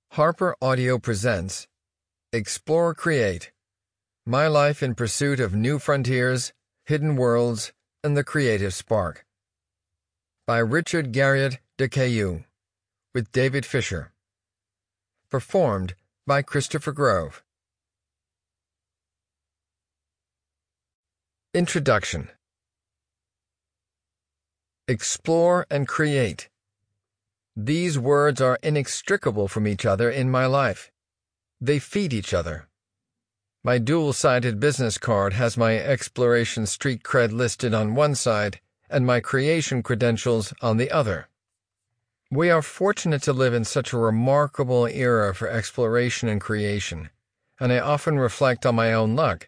Harper Audio presents Explore Create, My Life in Pursuit of New Frontiers, Hidden Worlds, and the Creative Spark, by Richard Garriott de Cailloux, with David Fisher. Performed by Christopher Grove. Introduction. Explore and create. These words are inextricable from each other in my life. They feed each other. My dual-sided business card has my exploration street cred listed on one side and my creation credentials on the other. We are fortunate to live in such a remarkable era for exploration and creation, and I often reflect on my own luck.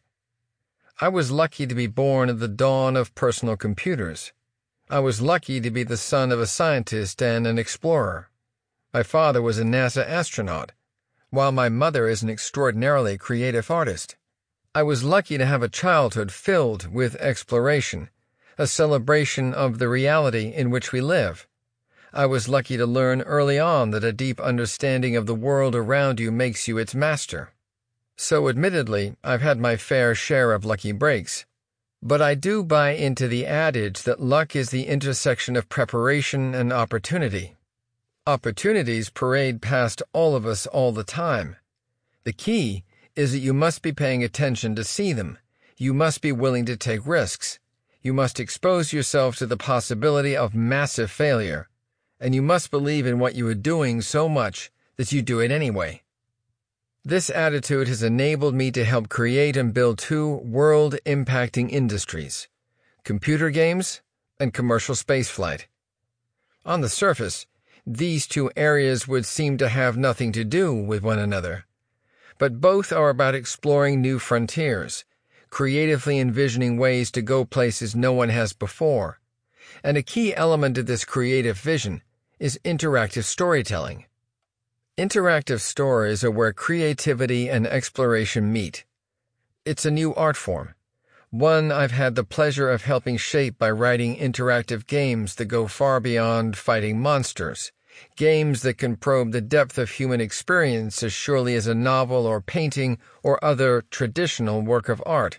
I was lucky to be born at the dawn of personal computers. I was lucky to be the son of a scientist and an explorer. My father was a NASA astronaut, while my mother is an extraordinarily creative artist. I was lucky to have a childhood filled with exploration, a celebration of the reality in which we live. I was lucky to learn early on that a deep understanding of the world around you makes you its master. So admittedly, I've had my fair share of lucky breaks. But I do buy into the adage that luck is the intersection of preparation and opportunity. Opportunities parade past all of us all the time. The key is that you must be paying attention to see them. You must be willing to take risks. You must expose yourself to the possibility of massive failure. And you must believe in what you are doing so much that you do it anyway. This attitude has enabled me to help create and build two world-impacting industries, computer games and commercial spaceflight. On the surface, these two areas would seem to have nothing to do with one another, but both are about exploring new frontiers, creatively envisioning ways to go places no one has before, and a key element of this creative vision is interactive storytelling. Interactive stories are where creativity and exploration meet. It's a new art form, one I've had the pleasure of helping shape by writing interactive games that go far beyond fighting monsters, games that can probe the depth of human experience as surely as a novel or painting or other traditional work of art.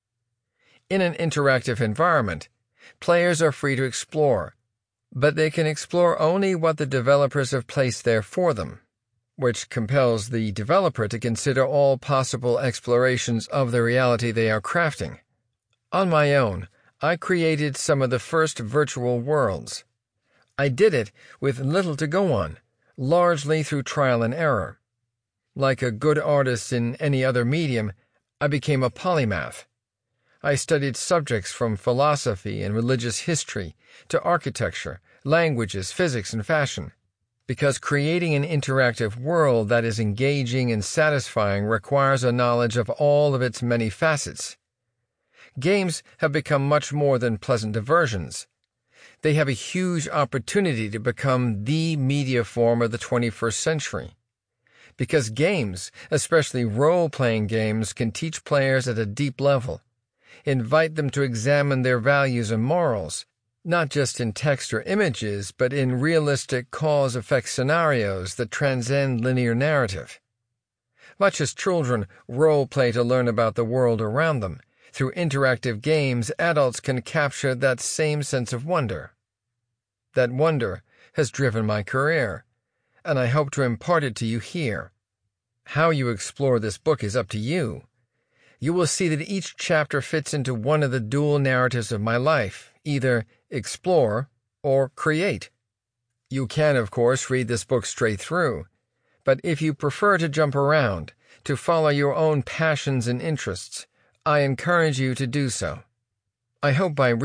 In an interactive environment, players are free to explore, but they can explore only what the developers have placed there for them, which compels the developer to consider all possible explorations of the reality they are crafting. On my own, I created some of the first virtual worlds. I did it with little to go on, largely through trial and error. Like a good artist in any other medium, I became a polymath. I studied subjects from philosophy and religious history to architecture, languages, physics, and fashion. Because creating an interactive world that is engaging and satisfying requires a knowledge of all of its many facets. Games have become much more than pleasant diversions. They have a huge opportunity to become the media form of the 21st century. Because games, especially role-playing games, can teach players at a deep level, invite them to examine their values and morals, not just in text or images, but in realistic cause-effect scenarios that transcend linear narrative. Much as children role-play to learn about the world around them, through interactive games, adults can capture that same sense of wonder. That wonder has driven my career, and I hope to impart it to you here. How you explore this book is up to you. You will see that each chapter fits into one of the dual narratives of my life, either explore or create. You can, of course, read this book straight through, but if you prefer to jump around, to follow your own passions and interests, I encourage you to do so. I hope by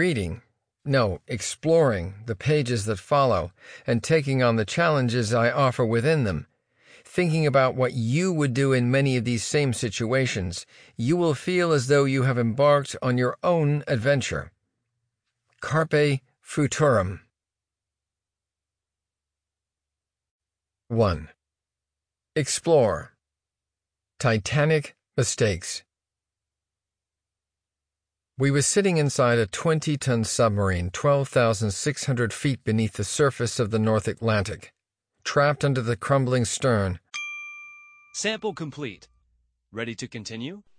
exploring the pages that follow and taking on the challenges I offer within them, thinking about what you would do in many of these same situations, you will feel as though you have embarked on your own adventure. Carpe Futurum. 1. Explore. Titanic Mistakes. We were sitting inside a 20-ton submarine 12,600 feet beneath the surface of the North Atlantic, trapped under the crumbling stern, Sample complete. Ready to continue?